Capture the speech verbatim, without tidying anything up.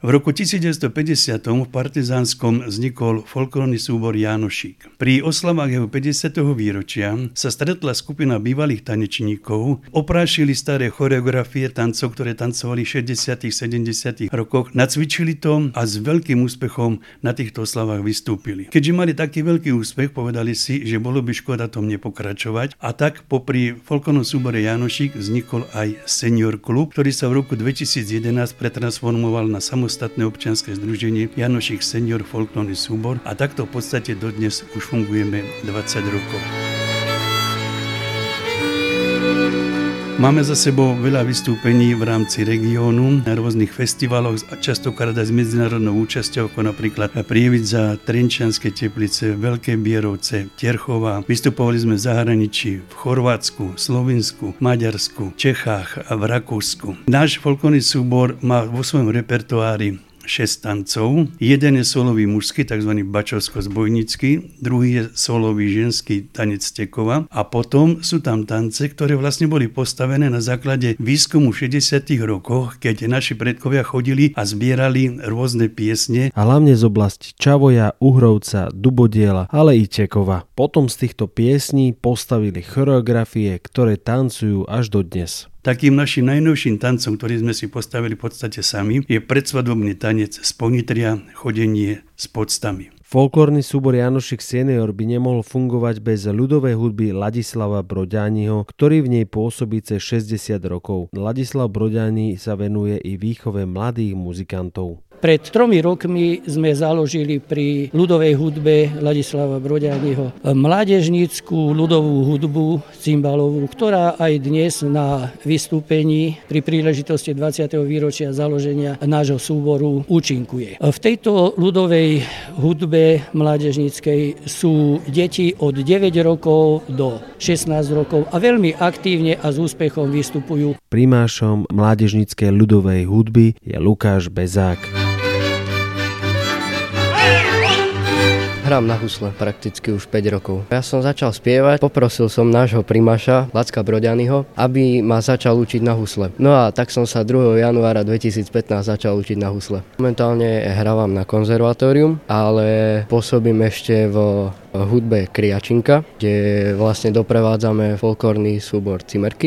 V roku devätnásťstopäťdesiat v Partizánskom vznikol folklórny súbor Jánošík. Pri oslavách jeho päťdesiateho výročia sa stretla skupina bývalých tanečníkov, oprášili staré choreografie tancov, ktoré tancovali v šesťdesiatych sedemdesiatych rokoch, nacvičili to a s veľkým úspechom na týchto oslavách vystúpili. Keďže mali taký veľký úspech, povedali si, že bolo by škoda tom nepokračovať, a tak popri folklórnom súbore Jánošík vznikol aj senior klub, ktorý sa v roku dvetisícjedenásť pretransformoval na samostatné občianske združenie Jánošík senior folklórny súbor a takto v podstate dodnes už fungujeme dvadsať rokov. Máme za sebou veľa vystúpení v rámci regiónu na rôznych festivaloch a častokrát aj s medzinárodnou účasťou, ako napríklad Prievidza, Trenčianske Teplice, Veľké Bierovce, Terchová. Vystupovali sme v zahraničí, v Chorvátsku, Slovinsku, Maďarsku, Čechách a v Rakúsku. Náš folklórny súbor má vo svojom repertoári šesť tancov. Jeden je solový mužský, tzv. Bačovsko-zbojnický, druhý je solový ženský tanec Stekova a potom sú tam tance, ktoré vlastne boli postavené na základe výskumu v šesťdesiatych rokoch, keď naši predkovia chodili a zbierali rôzne piesne. A hlavne z oblasti Čavoja, Uhrovca, Dubodiela, ale i Tekova. Potom z týchto piesní postavili choreografie, ktoré tancujú až do dnes. Takým našim najnovším tancom, ktorý sme si postavili v podstate sami, je predsvadobný tanec z ponitria, chodenie s podstami. Folklórny súbor Jánošík senior by nemohol fungovať bez ľudovej hudby Ladislava Broďányho, ktorý v nej pôsobí cez šesťdesiat rokov. Ladislav Broďány sa venuje i výchove mladých muzikantov. Pred tromi rokmi sme založili pri ľudovej hudbe Ladislava Broďányho mládežnícku ľudovú hudbu cymbalovú, ktorá aj dnes na vystúpení pri príležitosti dvadsiateho výročia založenia nášho súboru účinkuje. V tejto ľudovej hudbe mládežníckej sú deti od deväť rokov do šestnásť rokov a veľmi aktívne a s úspechom vystupujú. Primášom mládežníckej ľudovej hudby je Lukáš Bezák. Hrám na husle prakticky už päť rokov. Ja som začal spievať, poprosil som nášho primáša, Lacka Broďányho, aby ma začal učiť na husle. No a tak som sa druhého januára dvetisícpätnásť začal učiť na husle. Momentálne hrávam na konzervatórium, ale pôsobím ešte vo hudbe Kriačinka, kde vlastne doprevádzame folklórny súbor Cimerky.